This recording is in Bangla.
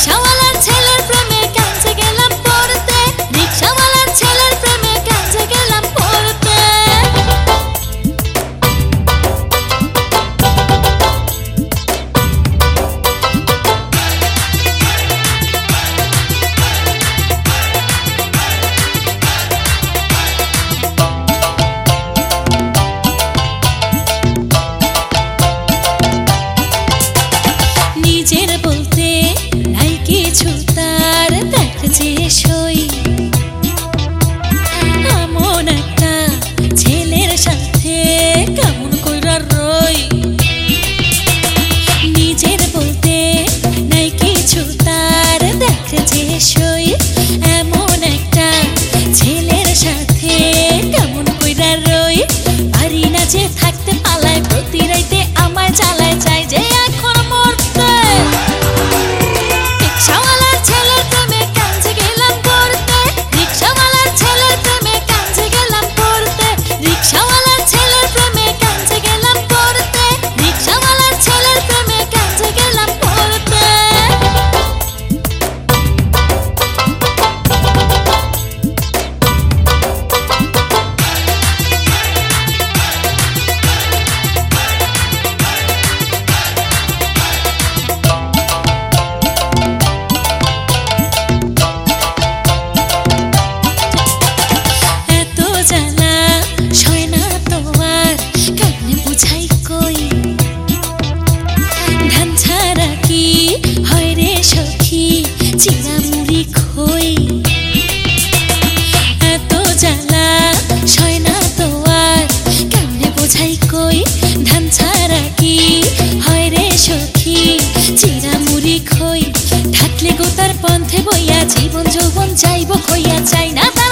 রিকশাওয়ালার ছেলের প্রেমে কাঁদতে গেলাম পড়তে, রিকশাওয়ালার ছেলের প্রেমে কাঁদতে গেলাম পড়তে। নিজের বলতে নাই কিছু তার দেখছে সই, এমন একটা ছেলের সাথে কেমন কইরা রই। নিজের বলতে নাই কিছু তার দেখছে সই, এমন একটা ছেলের সাথে কেমন কইরা রই। পারি না যে থাকতে পালায়, প্রতি রাইতে আমায় জ্বালায়, চাই যে এখন মরতে। রিকশাওয়ালার ছেলের প্রেমে কাঁদতে গেলাম পড়তে, রিকশাওয়ালার ছেলের প্রেমে কাঁদতে গেলাম পড়তে, রিকশাওয়ালার ছেলের প্রেমে কাঁদতে গেলাম পড়তে, রিকশাওয়ালার ছেলের প্রেমে কাঁদতে গেলাম পড়তে। এত জ্বালা সয় না তো আর, কেমনে বুঝাই কই। ধান ছাড়া কি হয় রে সখী, চিরা মুড়ি খই। এত জ্বালা সয় না তো আর, কেমনে বুঝাই কই। ধান ছাড়া কি হয় রে সখী, চিরা মুড়ি খই। থাকলে গোতার পন্থে বইয়া জীবন যৌবন যাইব হইয়া, চাই না